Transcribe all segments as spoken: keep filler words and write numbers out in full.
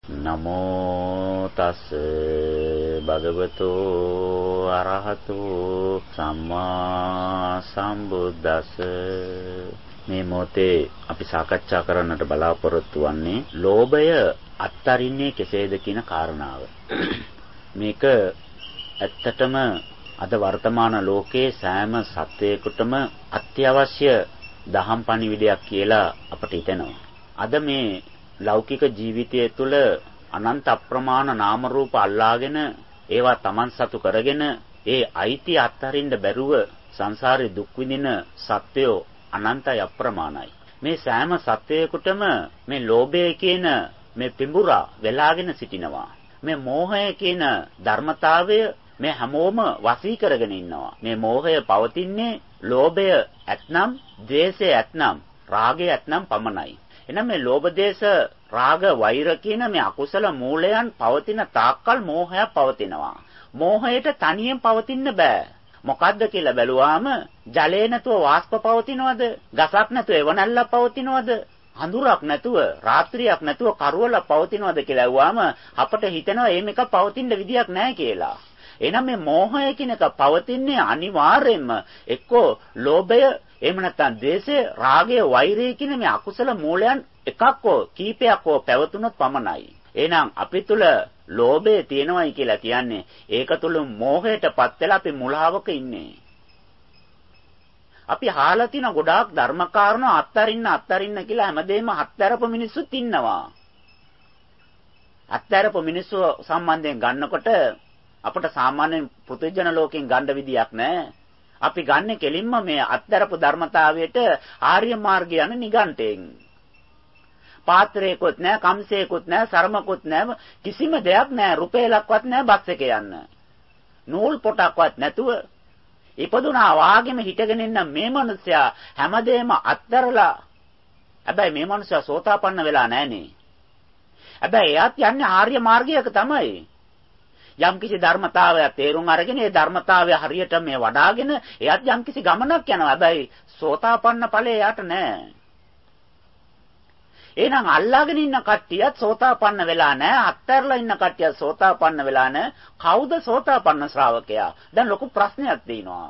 නමෝ තස් භගවතු අරහතු සම්මා සම්බුද්දස්ස. මේ මොහොතේ අපි සාකච්ඡා කරන්නට බලාපොරොත්තු වෙන්නේ ලෝභය අත්තරින්නේ කෙසේද කියන කාරණාව. මේක ඇත්තටම අද වර්තමාන ලෝකයේ සෑම සත්වයකටම අත්‍යවශ්‍ය දහම් පණිවිඩයක් කියලා අපට හිතෙනවා. අද මේ ලෞකික ජීවිතය තුළ අනන්ත අප්‍රමාණ නාම රූප අල්ලාගෙන ඒවා Taman සතු කරගෙන ඒ අයිති අත්හරින්න බැරුව සංසාරේ දුක් විඳින සත්වයෝ අනන්තයි අප්‍රමාණයි. මේ සෑම සත්වයකටම මේ ලෝභය කියන මේ පිඹුරා වෙලාගෙන සිටිනවා. මේ මෝහය කියන ධර්මතාවය මේ හැමෝම වසී කරගෙන ඉන්නවා. මේ මෝහය පවතින්නේ ලෝභය ඇතනම්, ද්වේෂය ඇතනම්, රාගය ඇතනම් පමණයි. එනම් මේ ලෝභ දේශ රාග වෛර කියන මේ අකුසල මූලයන් පවතින තාක්කල් මෝහය පවතිනවා. මෝහයට තනියෙන් පවතින්න බෑ. මොකද්ද කියලා බැලුවාම ජලේ නැතුව වාෂ්ප පවතිනවද? ගසක් නැතුව එවනැල්ලක් පවතිනවද? හඳුරක් නැතුව රාත්‍රියක් නැතුව කරවල පවතිනවද කියලා අහුවාම අපට හිතෙනවා මේ මේක පවතින්න විදියක් නැහැ කියලා. එහෙනම් මේ මෝහය කියන එක පවතින්නේ අනිවාර්යයෙන්ම එක්කෝ ලෝභය, එහෙම නැත්නම් ද්වේෂය, රාගය, වෛරය කියන මේ අකුසල මූලයන් එකක් හෝ කීපයක් හෝ පැවතුනොත් පමණයි. එහෙනම් අපි තුල ලෝභය තියෙනවයි කියලා කියන්නේ ඒක තුල මෝහයටපත් වෙලා අපි මුලාවක ඉන්නේ. අපි අහලා තියෙන ගොඩාක් ධර්මකාරණා අත්තරින්න අත්තරින්න කියලා හැමදේම අත්තරපු මිනිස්සුත් ඉන්නවා. අත්තරපු මිනිස්සු සම්බන්ධයෙන් ගන්නකොට අපට සාමාන්‍ය පෘථිජන ලෝකෙන් ගන්න විදියක් නැහැ. අපි ගන්න කෙලින්ම මේ අත්තරපු ධර්මතාවයට ආර්ය මාර්ගය යන නිගණ්ඨයෙන්. පාත්‍රයකොත් නැහැ, කම්සේකොත් නැහැ, සරමකොත් නැහැ, කිසිම දෙයක් නැහැ, රුපියලක්වත් නැහැ බස් එකේ යන්න. නූල් පොටක්වත් නැතුව ඉපදුනා වාගෙම හිටගෙන ඉන්න මේ මිනිස්සයා හැමදේම අත්තරලා. හැබැයි මේ මිනිස්සයා සෝතාපන්න වෙලා නැහනේ. හැබැයි එයාත් යන්නේ ආර්ය මාර්ගයක තමයි. යම්කිසි ධර්මතාවයක් තේරුම් අරගෙන ඒ ධර්මතාවය හරියට මේ වඩාගෙන එයාත් යම්කිසි ගමනක් යනවා. හැබැයි සෝතාපන්න ඵලය යාට නැහැ. එහෙනම් අල්ලාගෙන ඉන්න කට්ටියත් සෝතාපන්න වෙලා නැහැ. අත්හැරලා ඉන්න කට්ටියත් සෝතාපන්න වෙලා නැහැ. කවුද සෝතාපන්න ශ්‍රාවකයා? දැන් ලොකු ප්‍රශ්නයක් තියෙනවා.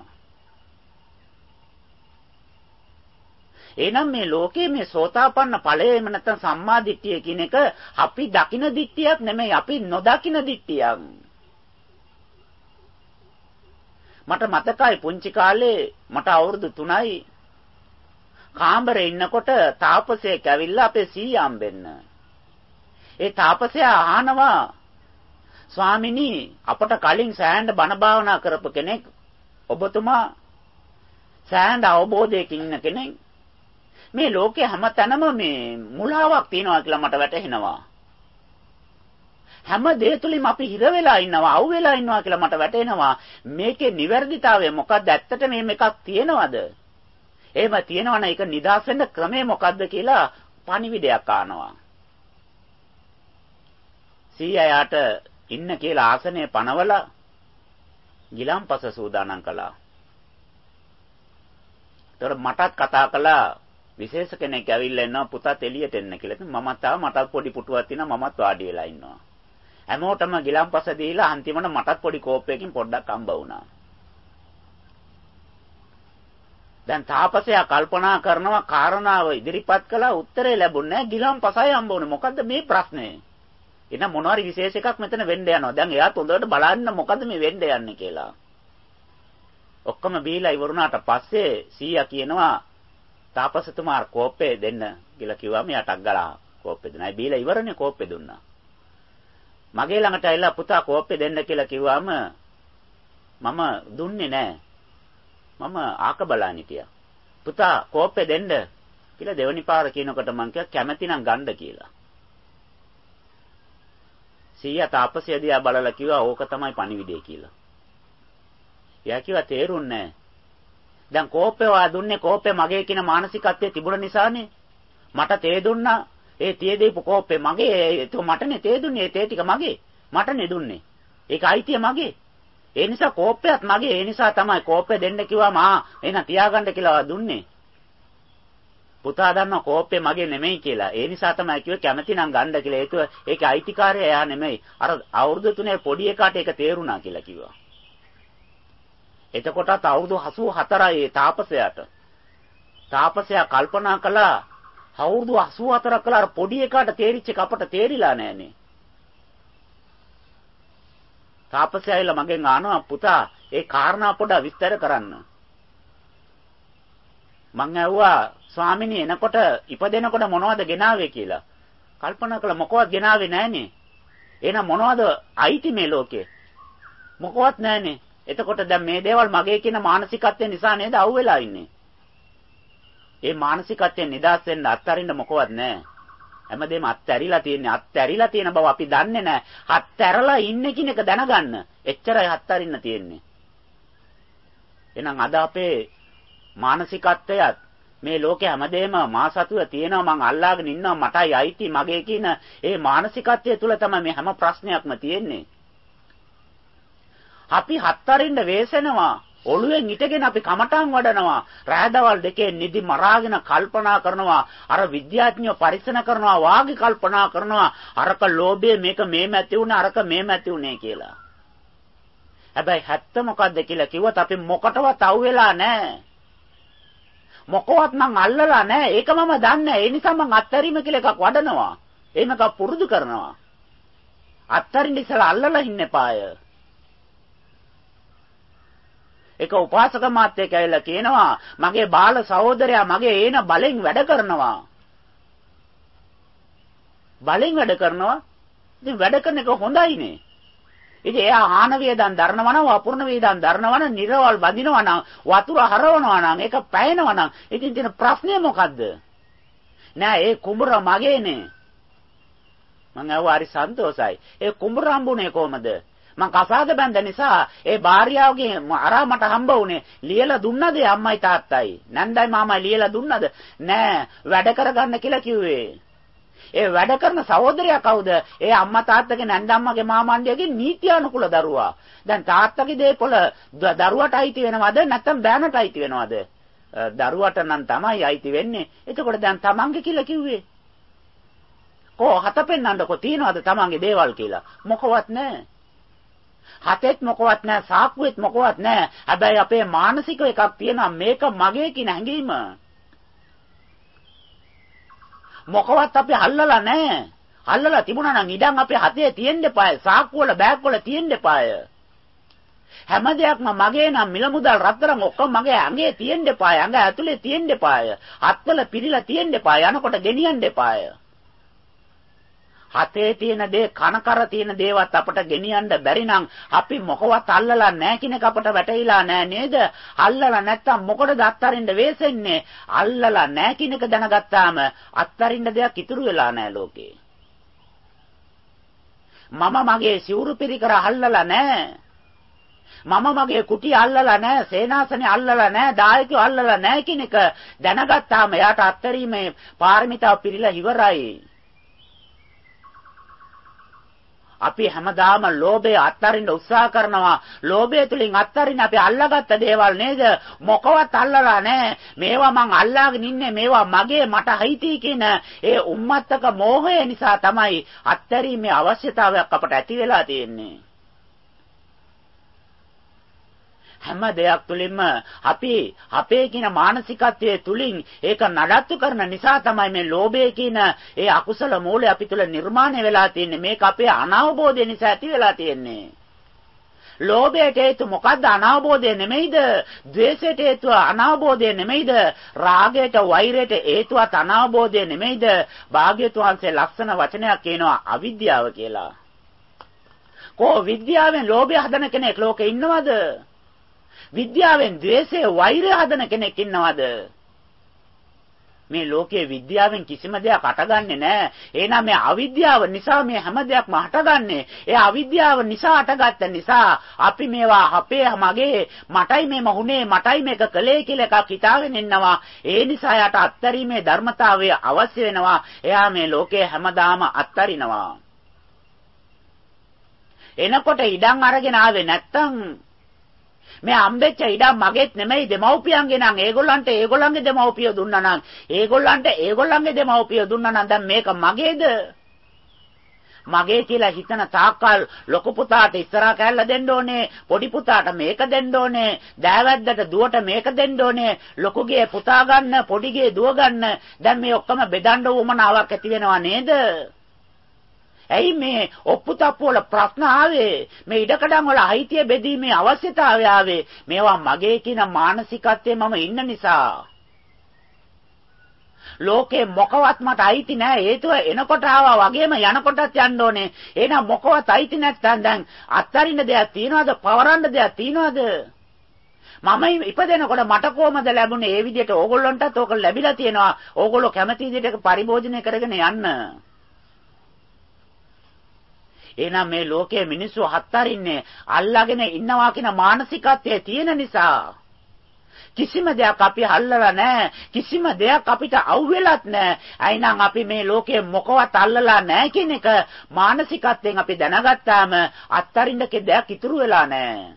එහෙනම් මේ ලෝකයේ මේ සෝතාපන්න ඵලය එහෙම නැත්නම් සම්මා දිට්ඨිය කියන එක අපි දකින දිට්ඨියක් නෙමෙයි, අපි නොදකින දිට්ඨියක්. මට මතකයි පුංචි කාලේ මට අවුරුදු තුනයි කාමරේ ඉන්නකොට තාපසයෙක් ඇවිල්ලා අපේ සීයා හම්බෙන්න. ඒ තාපසයා අහනවා, ස්වාමිනී අපට කලින් සෑහෙන බණ භාවනා කරපු කෙනෙක්, ඔබතුමා සෑහෙන අවබෝධයකින් ඉන්න කෙනෙක්. මේ ලෝකේ හැමතැනම මේ මුලාවක් තියෙනවා කියලා මට වැටහෙනවා. හැම දේ තුලින්ම අපි හිර වෙලා ඉන්නවා, අවු වෙලා ඉන්නවා කියලා මට වැටහෙනවා. මේකේ නිවැරදිතාවය මොකක්ද? ඇත්තට මේ මේකක් තියෙනවද? එහෙම තියෙනවා නම් ඒක නිදාස් වෙන්න ක්‍රමය මොකක්ද කියලා පණිවිඩයක් ආනවා. සීයාට ඉන්න කියලා ආසනය පනවලා ගිලම්පස සූදානම් කළා. ඒතර මටත් කතා කළා, විශේෂ කෙනෙක් ඇවිල්ලා ඉන්නවා පුතාත් එළියට එන්න කියලා. ඉතින් මමත් ආවා, මටත් පොඩි පුටුවක් තියෙනවා, මමත් වාඩි වෙලා ඉන්නවා. හැමෝටම ගිලම්පස දීලා අන්තිමට මටත් පොඩි කෝප්පයකින් පොඩ්ඩක් හම්බ වුණා. දැන් තාපසයා කල්පනා කරනවා කාරණාව ඉදිරිපත් කළා, උත්තරේ ලැබුණේ නැහැ. ගිලම්පසයි හම්බ වුණේ. මොකද්ද මේ ප්‍රශ්නේ? එහෙනම් මොනවාරි විශේෂ එකක් මෙතන වෙන්න යනවා. දැන් එයාත් හොඳට බලන්න මොකද්ද මේ වෙන්න යන්නේ කියලා. ඔක්කොම බීලා ඉවරුණාට පස්සේ සීයා කියනවා, තාපසතුමා කෝප්පේ දෙන්න කියලා කිව්වම යටක් ගලා කෝප්පේ දුන්නා. ඒ බීලා ඉවරනේ කෝප්පේ දුන්නා. මගේ ළඟට ඇවිල්ලා පුතා කෝප්පේ දෙන්න කියලා කිව්වම මම දුන්නේ නැහැ. මම ආක බලන්න හිටියා. පුතා කෝප්පේ දෙන්න කියලා දෙවනි පාර කියනකොට මං කිව්වා කැමැති නම් ගන්න කියලා. සීයා තාපසයා දිහා බලලා කිව්වා ඕක තමයි පණිවිඩය කියලා. එයා කිව්වා තේරුන්නේ නැහැ. දැන් කෝප්පේ වා දුන්නේ කෝප්පේ මගේ කියන මානසිකත්වයේ තිබුණ නිසානේ. මට තේ දුන්නා. ඒ තේ දීපු කෝප්පේ මගේ. ඒක මටනේ තේ දුන්නේ. ඒ තේ ටික මගේ. මටනේ දුන්නේ. ඒක අයිතිය මගේ. ඒ නිසා කෝප්පයත් මගේ. ඒ නිසා තමයි කෝප්පේ දෙන්න කිව්වම ආ එහෙනම් තියාගන්න කියලා දුන්නේ. පුතා දන්නවා කෝප්පේ මගේ නෙමෙයි කියලා. ඒ නිසා තමයි කිව්වේ කැමති නම් ගන්න කියලා. ඒකව ඒකේ අයිතිකාරය එයා නෙමෙයි. අර අවුරුදු තුනේ පොඩි එකාට ඒක තේරුණා කියලා කිව්වා. එතකොටත් අවුරුදු අසූ හතරයි ඒ තාපසයාට. තාපසයා කල්පනා කළා අවුරුදු අසූ හතර කළා අර පොඩි එකාට තේරිච්ච එක අපට තේරිලා නෑනේ. තාපසයා ඇවිල්ලා මගෙන් අහනවා පුතා ඒ කාරණා පොඩ විස්තර කරන්න. මං ඇහුවා ස්වාමිනේ එනකොට ඉපදෙනකොට මොනවද ගෙනාවේ කියලා. කල්පනා කළා මොකවත් ගෙනාවේ නෑනේ. එහෙනම් මොනවද අයිති මේ ලෝකේ? මොකවත් නෑනේ. එතකොට දැන් මේ දේවල් මගේ කියන මානසිකත්වය නිසා නේද අහුවෙලා ඉන්නේ. ඒ මානසිකත්වයෙන් නිදහස් වෙන්න අත්හරින්න මොකවත් නෑ. හැමදේම අත්හැරිලා තියෙන්නේ. අත්හැරිලා තියෙන බව අපි දන්නේ නෑ. අත්හැරලා ඉන්නේ කියන එක දැනගන්න. එච්චරයි අත්හරින්න තියෙන්නේ. එහෙනම් අද අපේ මානසිකත්වයත් මේ ලෝකේ හැමදේම මා සතුව තියෙනවා මං අල්ලාගෙන ඉන්නවා මටයි අයිති මගේ කියන ඒ මානසිකත්වය තුල තමයි මේ හැම ප්‍රශ්නයක්ම තියෙන්නේ. අපි හත්තරින්ද වෙසෙනවා ඔළුවෙන් ඉටගෙන අපි කමටන් වඩනවා රාදවල් දෙකේ නිදි මරාගෙන කල්පනා කරනවා අර විද්‍යාඥයෝ පරිස්සන කරනවා වාගේ කල්පනා කරනවා අරක ලෝභය මේක මේම ඇති උනේ අරක මේම ඇති උනේ කියලා. හැබැයි හැත්ත මොකද්ද කියලා කිව්වොත් අපි මොකටවත් අහුවෙලා නැහැ. මොකවත් මං අල්ලලා නැහැ. ඒක මම දන්නේ. ඒ නිසා මං අත්හැරීම කියලා එකක් වඩනවා. එහෙම එකක් පුරුදු කරනවා. අත්හරින්න ඉස්සලා අල්ලලා ඉන්න එපාය. එක උපාසක මාත්‍යෙක් ඇවිල්ලා කියනවා මගේ බාල සහෝදරයා මගේ ඒන බලෙන් වැඩ කරනවා. බලෙන් වැඩ කරනවා. ඉතින් වැඩ කරන එක හොඳයිනේ. ඉතින් එයා ආහන වේදන් දරනවා නම් වපුර්ණ වේදන් දරනවා නම් නිරවල් බඳිනවා නම් වතුර හරවනවා නම් ඒක පැයනවා නම් ඉතින් තියෙන ප්‍රශ්නේ මොකද්ද? නෑ ඒ කුඹුර මගේනේ. මං අහුවා හරි සන්තෝසයි. ඒ කුඹුර හම්බුනේ කොහමද? මං කසාද බැඳ නිසා ඒ භාර්යාවගේ අරා මට හම්බ වුණේ ලියලා දුන්නද අම්මයි තාත්තයි නැන්දයි මාමයි ලියලා දුන්නද නෑ වැඩ කරගන්න කියලා කිව්වේ. ඒ වැඩ කරන සහෝදරයා කවුද? ඒ අම්මා තාත්තගේ නැන්දම්මගේ මාමණ්ඩියගේ නීත්‍යානුකූල දරුවා. දැන් තාත්තගේ දේපොළ දරුවට අයිති වෙනවද නැත්නම් බෑනට අයිති වෙනවද? දරුවට නම් තමයි අයිති වෙන්නේ. එතකොට දැන් තමන්ගේ කියලා කිව්වේ. කො හත පෙන්නන්නකො තියනවද තමන්ගේ දේවල් කියලා? මොකවත් නැහැ. හතෙත් මොකවත් නැහැ, සාක්කුවෙත් මොකවත් නැහැ. හැබැයි අපේ මානසික එකක් තියෙනවා මේක මගේ කියන හැඟීම. මොකවත් අපි අල්ලලා නැහැ. අල්ලලා තිබුණා නම් ඉඩම් අපේ හතේ තියෙන්න එපාය. සාක්කුව වල බෑග් වල තියෙන්න එපාය. හැම දෙයක්ම මගේ නම් මිල මුදල් රත්තරන් ඔක්කොම මගේ ඇඟේ තියෙන්න එපාය. ඇඟ ඇතුලේ තියෙන්න එපාය. අත්වල පිරීලා තියෙන්න එපාය. යනකොට ගෙනියන්න එපාය. හතේ තියෙන දේ කනකර තියෙන දේවත් අපට ගෙනියන්න බැරි නම් අපි මොකවත් අල්ලලා නැහැ කියන එක අපට වැටහිලා නැහැ නේද? අල්ලලා නැත්තම් මොකටද අත්තරින්න වෙසෙන්නේ? අල්ලලා නැහැ කියන එක දැනගත්තාම අත්තරින්න දෙයක් ඉතුරු වෙලා නැහැ ලෝකේ. මම මගේ සිවුරු පිරිකර අල්ලලා නැහැ. මම මගේ කුටි අල්ලලා නැහැ, සේනාසනේ අල්ලලා නැහැ, දායකයෝ අල්ලලා නැහැ කියන එක දැනගත්තාම එයාට අත්තරීමේ පාරමිතාව පිරීලා ඉවරයි. අපි හැමදාම ලෝභය අත්හරින්න උත්සාහ කරනවා. ලෝභය තුලින් අත්හරින්න අපි අල්ලාගත්ත දේවල් නේද? මොකවත් අල්ලලා නැහැ. මේවා මං අල්ලාගෙන ඉන්නේ මේවා මගේ මට අයිති කියන ඒ උම්මත්තක මෝහය නිසා තමයි අත්හැරීමේ අවශ්‍යතාවයක් අපට ඇති වෙලා තියෙන්නේ. හැම දෙයක් තුලින්ම අපි අපේ කියන මානසිකත්වයේ තුලින් ඒක නඩත්තු කරන නිසා තමයි මේ ලෝභය කියන ඒ අකුසල මූලය අපි තුල නිර්මාණය වෙලා තියෙන්නේ. මේක අපේ අනවබෝධය නිසා ඇති වෙලා තියෙන්නේ. ලෝභයට හේතු මොකද්ද? අනවබෝධය නෙමෙයිද? ද්වේෂයට හේතුව අනවබෝධය නෙමෙයිද? රාගයට වෛරයට හේතුවත් අනවබෝධය නෙමෙයිද? භාග්‍යවතුන් වහන්සේ ලස්සන වචනයක් කියනවා අවිද්‍යාව කියලා. කො විද්‍යාවෙන් ලෝභය හදන කෙනෙක් ලෝකේ ඉන්නවද? විද්‍යාවෙන් ද්වේෂය වෛරය හදන කෙනෙක් ඉන්නවද? මේ ලෝකයේ විද්‍යාවෙන් කිසිම දෙයක් අටගන්නේ නැහැ. එහෙනම් මේ අවිද්‍යාව නිසා මේ හැම දෙයක්ම අටගන්නේ. ඒ අවිද්‍යාව නිසා අටගත්ත නිසා අපි මේවා අපේ මගේ මටයි මේම වුනේ මටයි මේක කළේ කියලා එකක් හිතාගෙන ඉන්නවා. ඒ නිසා යට අත්තරීමේ ධර්මතාවය අවශ්‍ය වෙනවා. එයා මේ ලෝකයේ හැමදාම අත්තරිනවා. එනකොට ඉඩම් අරගෙන ආවේ නැත්තම් මේ හම්බෙච්ච ඉඩම් මගේත් නෙමෙයි දෙමව්පියන්ගේ නම් ඒගොල්ලන්ට ඒගොල්ලන්ගේ දෙමව්පියෝ දුන්නා නම් ඒගොල්ලන්ට ඒගොල්ලන්ගේ දෙමව්පියෝ දුන්නා නම් දැන් මේක මගේද? මගේ කියලා හිතන තාක්කල් ලොකු පුතාට ඉස්සරහා කැල්ල දෙන්න ඕනේ, පොඩි පුතාට මේක දෙන්න ඕනේ, දෑවැද්දට දුවට මේක දෙන්න ඕනේ, ලොකුගේ පුතා ගන්න, පොඩිගේ දුව ගන්න. දැන් මේ ඔක්කොම බෙදන්න උවමනාවක් ඇති වෙනවා නේද? ඇයි මේ ඔප්පු තප්පු වල ප්‍රශ්න ආවේ? මේ ඉඩකඩම් වල අයිතිය බෙදීමේ අවශ්‍යතාවය ආවේ මේවා මගේ කියන මානසිකත්වයේ මම ඉන්න නිසා. ලෝකේ මොකවත් මට අයිති නෑ. හේතුව එනකොට ආවා වගේම යනකොටත් යන්න ඕනේ. එහෙනම් මොකවත් අයිති නැත්නම් දැන් අත්තරින්න දෙයක් තියනවද? පවරන්න දෙයක් තියනවද? මම ඉපදෙනකොට මට කොහමද ලැබුණේ? ඒ විදිහට ඕගොල්ලන්ටත් ඕක ලැබිලා තියෙනවා. ඕගොල්ලෝ කැමති විදිහට පරිභෝජනය කරගෙන යන්න. එහෙනම් මේ ලෝකයේ මිනිස්සු හත්තරින්නේ අල්ලාගෙන ඉන්නවා කියන මානසිකත්වයේ තියෙන නිසා. කිසිම දෙයක් අපි අල්ලලා නැහැ. කිසිම දෙයක් අපිට අවුෙලත් නැහැ. අයිනම් අපි මේ ලෝකයේ මොකවත් අල්ලලා නැහැ කියන එක මානසිකත්වයෙන් අපි දැනගත්තාම අත්තරින්න දෙයක් ඉතුරු වෙලා නැහැ.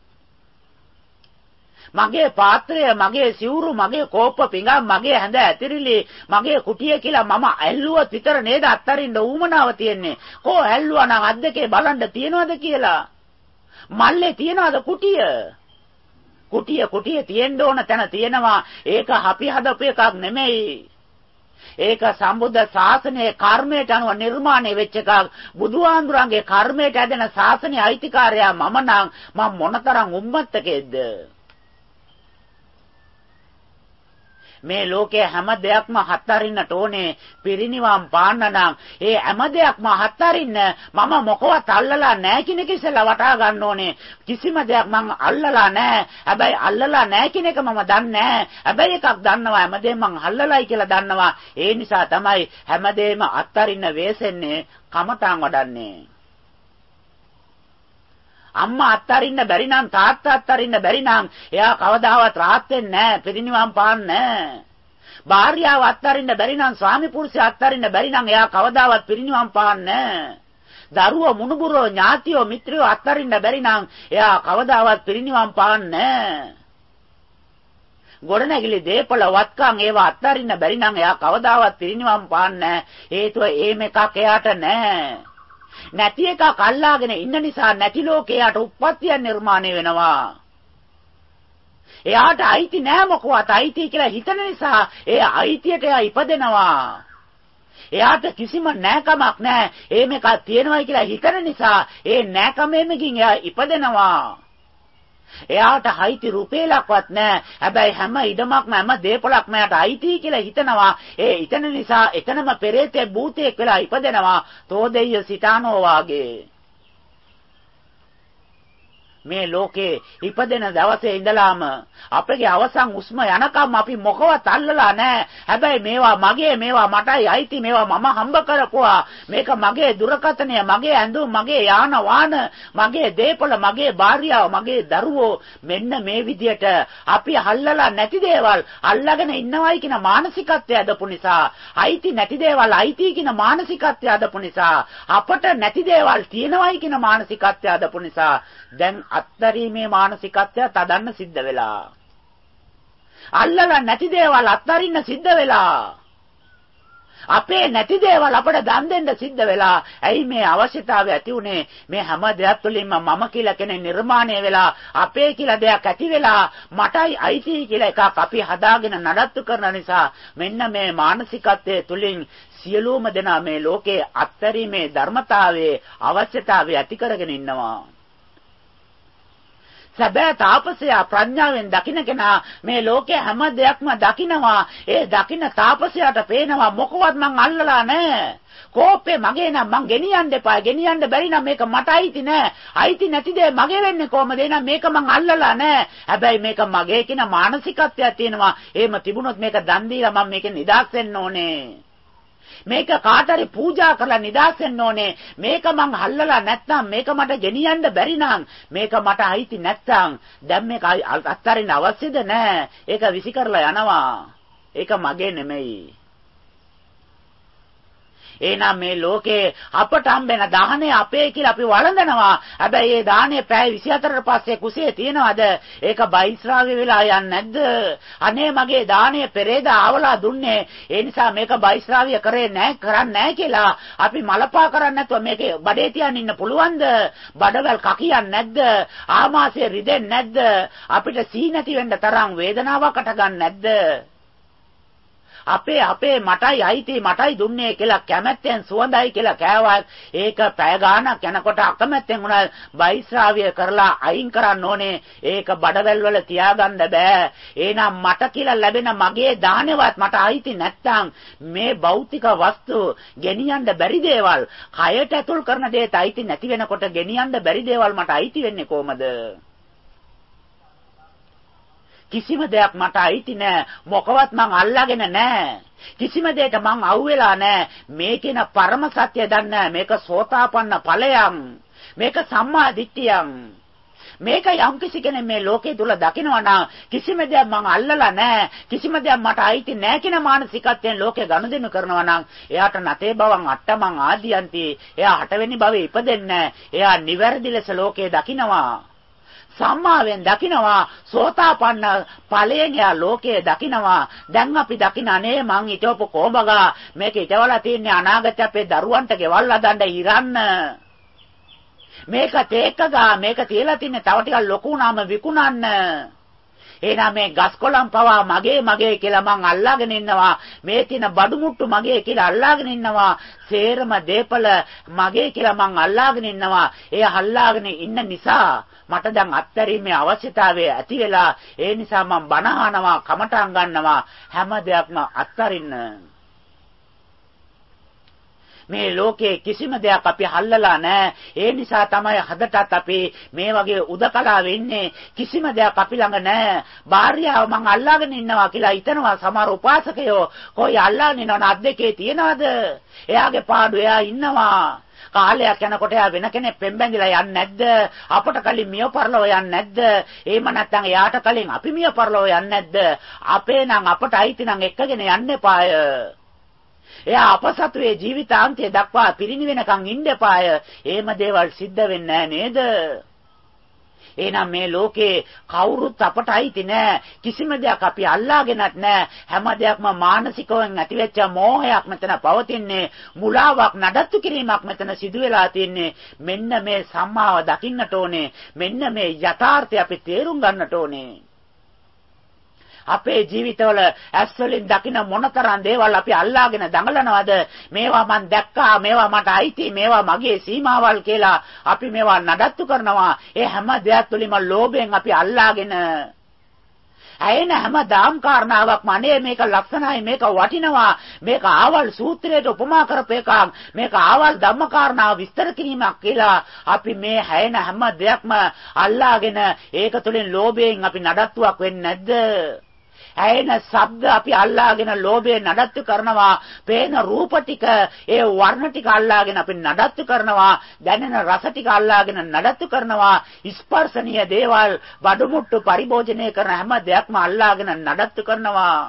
මගේ පාත්‍රය, මගේ සිවුරු, මගේ කෝප්ප පිඟන්, මගේ හැඳ ඇතිරිලි, මගේ කුටිය කියලා මම ඇල්ලුවත් විතර නේද අත්තරින්න ඌමනාව තියෙන්නේ. කෝ ඇල්ලුවා නම් අත් දෙකේ බලන්න තියනවද කියලා? මල්ලේ තියනවද කුටිය? කුටිය කුටිය තියෙන්න ඕන තැන තියෙනවා. ඒක අපි හදපු එකක් නෙමෙයි. ඒක සම්බුද්ධ ශාසනයේ කර්මයට අනුව නිර්මාණය වෙච්ච එකක්. බුදුහාඳුරන්ගේ කර්මයට ඇදෙන ශාසනයේ අයිතිකාරයා මම නම් මම මොනතරම් උම්මත්තකෙද්ද? මේ ලෝකයේ හැම දෙයක්ම හත්තරින්නට ඕනේ. පිරිනිවන් පාන්න නම් ඒ හැම දෙයක්ම හත්තරින්න මම මොකවත් අල්ලලා නැහැ කියන එක ඉස්සෙල්ලා වටහා ගන්න ඕනේ. කිසිම දෙයක් මම අල්ලලා නැහැ. හැබැයි අල්ලලා නැහැ කියන එක මම දන්නේ නැහැ. හැබැයි එකක් දන්නවා, හැමදේම මම අල්ලලායි කියලා දන්නවා. ඒ නිසා තමයි හැමදේම අත්තරින්න වෙසෙන්නේ, කමතාන් වඩන්නේ. අම්මා අත්තරින්න බැරි නම්, තාත්තා අත්තරින්න බැරි නම් එයා කවදාවත් rahat වෙන්නේ නැහැ, පිරිනිවන් පාන්නේ නැහැ. භාර්යාව අත්තරින්න බැරි නම්, ස්වාමි පුරුෂයා අත්තරින්න බැරි නම් එයා කවදාවත් පිරිනිවන් පාන්නේ නැහැ. දරුවෝ, මුණුබුරෝ, ඥාතියෝ, මිත්‍රයෝ අත්තරින්න බැරි නම් එයා කවදාවත් පිරිනිවන් පාන්නේ නැහැ. ගොඩනැගිලි දේපල වත්කම් ඒවා අත්තරින්න බැරි නම් එයා කවදාවත් පිරිනිවන් පාන්නේ නැහැ. හේතුව ඒම එකක් එයාට නැහැ. නැති එකක් අල්ලාගෙන ඉන්න නිසා නැති ලෝකයට උප්පත්තිය නිර්මාණය වෙනවා. එයාට අයිති නෑ මොකවත්. අයිති කියලා හිතන නිසා ඒ අයිතියට එයා ඉපදෙනවා. එයාට කිසිම නෑකමක් නෑ. ඒ මේක තියෙනවයි කියලා හිතන නිසා ඒ නෑකමෙන්කින් එයා ඉපදෙනවා. එයාට අයිති රුපියලක්වත් නැහැ. හැබැයි හැම ඉඩමක්ම හැම දේපලක්ම එයාට අයිති කියලා හිතනවා. ඒ හිතන නිසා එතනම පෙරේතේ භූතයෙක් වෙලා ඉපදෙනවා. තෝදෙය්‍ය සිතානෝ වාගේ. මේ ලෝකේ ඉපදෙන දවසේ ඉඳලාම අපගේ අවසන් උස්ම යනකම් අපි මොකවත් අල්ලලා නැහැ. හැබැයි මේවා මගේ, මේවා මටයි අයිති, මේවා මම හම්බ කරපුවා. මේක මගේ දුරකථනය, මගේ ඇඳුම්, මගේ යාන වාහන, මගේ දේපල, මගේ භාර්යාව, මගේ දරුවෝ. මෙන්න මේ විදියට අපි අල්ලලා නැති දේවල් අල්ලගෙන ඉන්නවයි කියන මානසිකත්වය අදපු නිසා, අයිති නැති දේවල් අයිති කියන මානසිකත්වය අදපු නිසා, අපට නැති දේවල් තියෙනවයි කියන මානසිකත්වය අදපු නිසා දැන් අත්තරීමේ මානසිකත්වය තදන්න සිද්ධ වෙලා. අල්ලලා නැති දේවල් අත්තරින්න සිද්ධ වෙලා. අපේ නැති දේවල් අපට දන් දෙන්න සිද්ධ වෙලා. ඇයි මේ අවශ්‍යතාවය ඇති උනේ? මේ හැම දෙයක් තුළින්ම මම කියලා කෙනෙක් නිර්මාණය වෙලා, අපේ කියලා දෙයක් ඇති වෙලා, මටයි අයිති කියලා එකක් අපි හදාගෙන නඩත්තු කරන නිසා මෙන්න මේ මානසිකත්වයේ තුලින් සියලුම දෙනා මේ ලෝකේ අත්තරීමේ ධර්මතාවයේ අවශ්‍යතාවය ඇති කරගෙන ඉන්නවා. සැබෑ තාපසයා ප්‍රඥාවෙන් දකින්න කෙනා මේ ලෝකේ හැම දෙයක්ම දකිනවා. ඒ දකින්න තාපසයාට පේනවා මොකවත් මං අල්ලලා නැහැ. කෝපේ මගේ නම් මං ගෙනියන්න එපා. ගෙනියන්න බැරි නම් මේක මට අයිති නෑ. අයිති නැති දේ මගේ වෙන්නේ කොහමද? එහෙනම් මේක මං අල්ලලා නෑ. හැබැයි මේක මගේ කියන මානසිකත්වයක් තියෙනවා. එහෙම තිබුණොත් මේක දන් දීලා මම මේකෙන් නිදහස් වෙන්න ඕනේ. මේක කාටරි පූජා කරලා නිදහස් වෙන්න ඕනේ. මේක මං අල්ලලා නැත්නම්, මේක මට ගෙනියන්න බැරි නම්, මේක මට අයිති නැත්නම් දැන් මේක අත්තරින්න අවශ්‍යද නැහැ. ඒක විසි කරලා යනවා. ඒක මගේ නෙමෙයි. එහෙනම් මේ ලෝකේ අපට හම්බෙන දාහනේ අපේ කියලා අපි වළඳනවා. හැබැයි ඒ දාහනේ පැය විසිහතරට පස්සේ කුසේ තියනවාද? ඒක බයිස්රාවේ වෙලා යන්නේ නැද්ද? අනේ මගේ දාහනේ පෙරේද ආවලා දුන්නේ. ඒ නිසා මේක බයිස්රාවිය කරේ නැහැ, කරන්නේ නැහැ කියලා අපි මලපා කරන්නේ නැතුව මේකේ බඩේ තියන් ඉන්න පුළුවන්ද? බඩවැල් කකියන්නේ නැද්ද? ආමාශය රිදෙන්නේ නැද්ද? අපිට සී නැති වෙන්න තරම් වේදනාවකට ගන්න නැද්ද? අපේ අපේ මටයි අයිති මටයි දුන්නේ කියලා කැමැත්තෙන් සුවඳයි කියලා කෑවත් ඒක පැය ගාණක් යනකොට අකමැත්තෙන් උනා බයිස්රාවිය කරලා අයින් කරන්න ඕනේ. ඒක බඩවැල් වල තියාගන්න බෑ. එහෙනම් මට කියලා ලැබෙන මගේ දානෙවත් මට අයිති නැත්තම් මේ භෞතික වස්තු ගෙනියන්න බැරි දේවල්, කයට ඇතුල් කරන දේත් අයිති නැති වෙනකොට ගෙනියන්න බැරි දේවල් මට අයිති වෙන්නේ කොහමද? කිසිම දෙයක් මට අයිති නෑ. මොකවත් මං අල්ලාගෙන නෑ. කිසිම දෙයක මං අහුවෙලා නෑ. මේකේන පරම සත්‍ය දන්නේ. මේක සෝතාපන්න ඵලයන්. මේක සම්මා දිට්ඨියන්. මේක යම් කිසි කෙනෙක් මේ ලෝකේ තුල දකිනවා නම් කිසිම දෙයක් මං අල්ලලා නෑ. කිසිම දෙයක් මට අයිති නෑ කියන මානසිකත්වයෙන් ලෝකේ ගනුදෙනු කරනවා නම් එයාට නැතේ බවන් අට්ටමං ආදියන්ති. එයා හටවෙනි භවයේ ඉපදෙන්නේ. එයා නිවැරදි ලෙස ලෝකේ දකිනවා. සම්මාවෙන් දකිනවා. සෝතාපන්න ඵලයෙන් යා ලෝකයේ දකිනවා. දැන් අපි දකින අනේ මං හිතවපු කොඹගා මේක හිතවලා තියන්නේ අනාගත අපේ දරුවන්ට ගෙවල් හදන්න ඉරන්න. මේක තේකගා මේක තියලා තින්නේ තව ටිකක් ලොකු වුණාම විකුණන්න. එහෙනම් මේ ගස්කොළන් පවා මගේ මගේ කියලා මං අල්ලාගෙන ඉන්නවා. මේ තියෙන බඩු මුට්ටු මගේ කියලා අල්ලාගෙන ඉන්නවා. සේරම දේපල මගේ කියලා මං අල්ලාගෙන ඉන්නවා. ඒ අල්ලාගෙන ඉන්න නිසා මට දැන් අත්හැරීමේ අවශ්‍යතාවය ඇති වෙලා ඒ නිසා මම බණ අහනවා, කමටහන් ගන්නවා, හැම දෙයක්ම අත්හරින්න. මේ ලෝකේ කිසිම දෙයක් අපි හල්ලලා නැහැ. ඒ නිසා තමයි හදටත් අපි මේ වගේ උදකලා වෙන්නේ. කිසිම දෙයක් අපි ළඟ නැහැ. භාර්යාව මං අල්ලාගෙන ඉන්නවා කියලා හිතනවා සමහර උපාසකයෝ. කොයි අල්ලාගෙන ඉන්නවද? අත් දෙකේ තියනවද? එයාගේ පාඩු එයා ඉන්නවා. කාලයක් යනකොට එයා වෙන කෙනෙක් පෙම්බැඳිලා යන්නේ නැද්ද? අපට කලින් මිය පරලෝ යන්නේ නැද්ද? එහෙම නැත්නම් එයාට කලින් අපි මිය පරලෝ යන්නේ නැද්ද? අපේ නම් අපට අයිති නම් එක්කගෙන යන්න එපාය. එයා අපසතුවේ ජීවිතාන්තය දක්වා පිරිනිවෙනකන් ඉන්න එපාය. එහෙම දේවල් සිද්ධ වෙන්නේ නේද? එහෙනම් මේ ලෝකේ කවුරුත් අපට අයිති නෑ. කිසිම දෙයක් අපි අල්ලාගෙනත් නෑ. හැම දෙයක්ම මානසිකවෙන් ඇතිවෙච්ච මෝහයක් මෙතන පවතින්නේ. මුලාවක් නඩත්තු කිරීමක් මෙතන සිදු වෙලා තියෙන්නේ. මෙන්න මේ සම්මාව දකින්නට ඕනේ. මෙන්න මේ යථාර්ථය අපි තේරුම් ගන්නට ඕනේ. අපේ ජීවිතවල ඇස් වලින් දකින මොනතරම් දේවල් අපි අල්ලාගෙන දඟලනවද? මේවා මං දැක්කා, මේවා මට අයිති, මේවා මගේ සීමාවල් කියලා අපි මේවා නඩත්තු කරනවා. ඒ හැම දෙයක් තුළින්ම ලෝභයෙන් අපි අල්ලාගෙන ඇයෙන හැම දාම් කාරණාවක්ම අනේ මේක ලක්ෂණයි, මේක වටිනවා, මේක ආවල් සූත්‍රයට උපමා කරපු එකක්, මේක ආවල් ධම්ම කාරණාව විස්තර කිරීමක් කියලා අපි මේ හැයෙන හැම දෙයක්ම අල්ලාගෙන ඒක තුළින් ලෝභයෙන් අපි නඩත්තුවක් වෙන්නේ නැද්ද? ඇයෙන ශබ්ද අපි අල්ලාගෙන ලෝභයෙන් නඩත්තු කරනවා. පේන රූප ටික, ඒ වර්ණ ටික අල්ලාගෙන අපි නඩත්තු කරනවා. දැනෙන රස ටික අල්ලාගෙන නඩත්තු කරනවා. ස්පර්ශනීය දේවල්, බඩමුට්ටු පරිභෝජනය කරන හැම දෙයක්ම අල්ලාගෙන නඩත්තු කරනවා.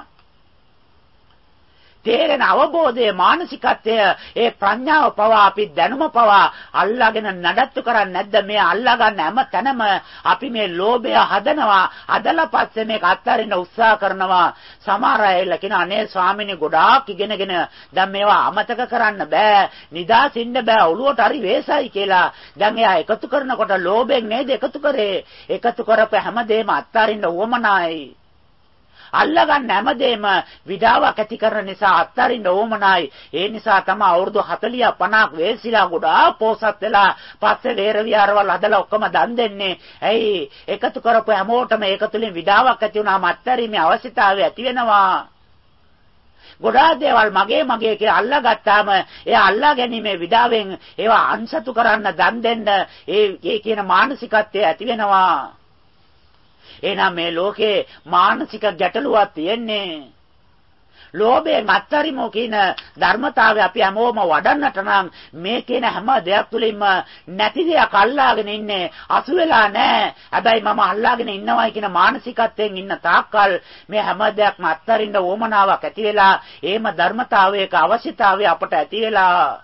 තේරෙන අවබෝධයේ මානසිකත්වය, ඒ ප්‍රඥාව පවා අපි දැනුම පවා අල්ලාගෙන නඩත්තු කරන්නේ නැද්ද? මේ අල්ලා ගන්න හැම තැනම අපි මේ ලෝභය හදනවා. අදලා පස්සේ මේක අත්හරින්න උත්සාහ කරනවා. සමහර අය ලකින අනේ ස්වාමීනි ගොඩාක් ඉගෙනගෙන දැන් මේවා අමතක කරන්න බෑ, නිදාසින්න බෑ, ඔළුවට හරි වේසයි කියලා. දැන් එයා එකතු කරනකොට ලෝභයෙන් නේද එකතු කරේ? එකතු කරපු හැමදේම අත්හරින්න උවමනයි. අල්ලගන්න හැමදේම විඩාවක් ඇති කරන නිසා අත්තරින්න ඕමනයි. ඒ නිසා තමයි අවුරුදු හතලිය පනහක් වේසිලා ගොඩාක් පෝසත් වෙලා පස්සේ ලේර විහාරවල හදලා ඔක්කොම දන් දෙන්නේ. ඇයි? එකතු කරපු හැමෝටම ඒක තුලින් විඩාවක් ඇති වුණාම අත්තරීමේ අවශ්‍යතාවය ඇති වෙනවා. ගොඩාක් දේවල් මගේ මගේ කියලා අල්ලාගත්තාම එයා අල්ලා ගැනීමේ විඩාවෙන් ඒවා අන්සතු කරන්න දන් දෙන්න ඒ ඒ කියන මානසිකත්වය ඇති වෙනවා. එහෙනම් මේ ලෝකේ මානසික ගැටලුවක් තියෙන්නේ. ලෝභයෙන් අත්තරිමු කියන ධර්මතාවය අපි හැමෝම වඩන්නට නම් මේ කියන හැම දෙයක් තුළින්ම නැති දෙයක් අල්ලාගෙන ඉන්නේ අසු වෙලා නැහැ. හැබැයි මම අල්ලාගෙන ඉන්නවයි කියන මානසිකත්වයෙන් ඉන්න තාක්කල් මේ හැම දෙයක්ම අත්තරින්න ඕමනාවක් ඇති වෙලා ඒම ධර්මතාවයක අවශ්‍යතාවය අපට ඇති වෙලා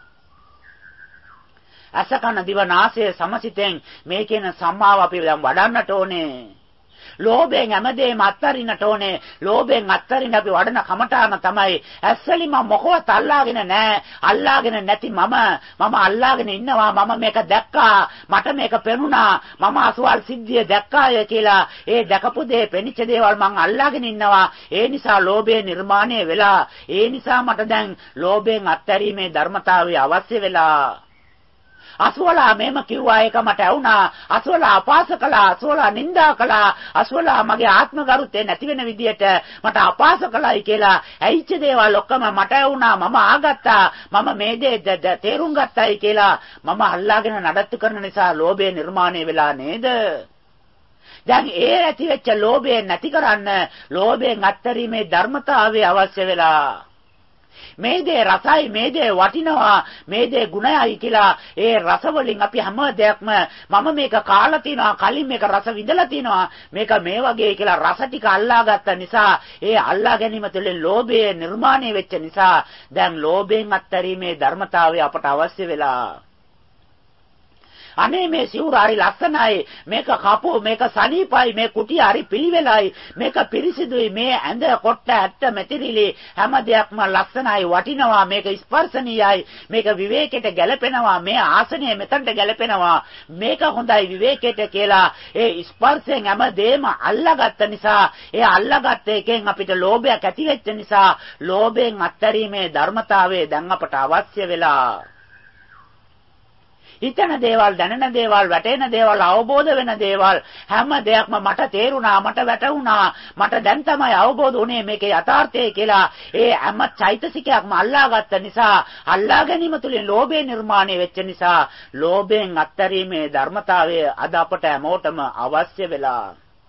අසකන දිවනාසය සමසිතෙන් මේ කියන සම්මාව අපි දැන් වඩන්නට ඕනේ. ලෝභයෙන් හැමදේම අත්තරින්නට ඕනේ. ලෝභයෙන් අත්තරින්න අපි වඩන කමඨාන තමයි ඇස්සලි මම මොකවත් අල්ලාගෙන නැහැ. අල්ලාගෙන නැති මම මම අල්ලාගෙන ඉන්නවා. මම මේක දැක්කා. මට මේක පෙනුණා. මම අසුවල් සිද්ධිය දැක්කාය කියලා. ඒ දැකපු දේ පෙනිච්ච දේවල් මං අල්ලාගෙන ඉන්නවා. ඒ නිසා ලෝභය නිර්මාණය වෙලා. ඒ නිසා මට දැන් ලෝභයෙන් අත්තරීමේ ධර්මතාවය අවශ්‍ය වෙලා. අසුවලා මේම කිව්වා ඒක මට ඇවුනා. අසුවලා අපාස කළා. අසුවලා නිඳා කළා. අසුවලා මගේ ආත්ම ගරුත්වය නැති වෙන විදියට මට අපාස කළායි කියලා ඇයිච්ච දේවල් ඔක්කොම මට ඇවුනා. මම ආගත්තා. මම මේ දේ තේරුම් ගත්තයි කියලා මම අල්ලාගෙන නඩත්තු කරන නිසා ලෝභය නිර්මාණය වෙලා නේද? දැන් ඒ ඇති වෙච්ච ලෝභය නැති කරන්න ලෝභයෙන් අත්තරීමේ ධර්මතාවය අවශ්‍ය වෙලා. මේ දේ රසයි, මේ දේ වටිනවා, මේ දේ ගුණයි කියලා ඒ රස වලින් අපි හැම දෙයක්ම මම මේක කාලා තිනවා, කලින් මේක රස විඳලා තිනවා, මේක මේ වගේ කියලා රස ටික අල්ලාගත්ත නිසා ඒ අල්ලා ගැනීම තුළින් ලෝභය නිර්මාණය වෙච්ච නිසා දැන් ලෝභයෙන් අත්තරීමේ ධර්මතාවය අපට අවශ්‍ය වෙලා. අනේ මේ සිවුර හරි ලස්සනයි, මේක කපෝ, මේක සනීපයි, මේ කුටිය හරි පිළිවෙලයි, මේක පිරිසිදුයි, මේ ඇඳ කොට්ට ඇට්ට මෙතිරිලි හැම දෙයක්ම ලස්සනයි, වටිනවා, මේක ස්පර්ශනීයයි, මේක විවේකයට ගැලපෙනවා, මේ ආසනය මෙතනට ගැලපෙනවා, මේක හොඳයි විවේකයට කියලා ඒ ස්පර්ශයෙන් හැමදේම අල්ලාගත්ත නිසා ඒ අල්ලාගත්ත එකෙන් අපිට ලෝභයක් ඇති වෙච්ච නිසා ලෝභයෙන් අත්තරීමේ ධර්මතාවය දැන් අපට අවශ්‍ය වෙලා. හිතන දේවල්, දැනෙන දේවල්, වැටෙන දේවල්, අවබෝධ වෙන දේවල් හැම දෙයක්ම මට තේරුණා, මට වැටහුණා, මට දැන් තමයි අවබෝධ වුණේ මේකේ යථාර්ථය කියලා. ඒ හැම චෛතසිකයක්ම අල්ලාගත්ත නිසා, අල්ලා ගැනීම තුළින් ලෝභය නිර්මාණය වෙච්ච නිසා ලෝභයෙන් අත්තරීමේ ධර්මතාවය අද අපට හැමෝටම අවශ්‍ය වෙලා.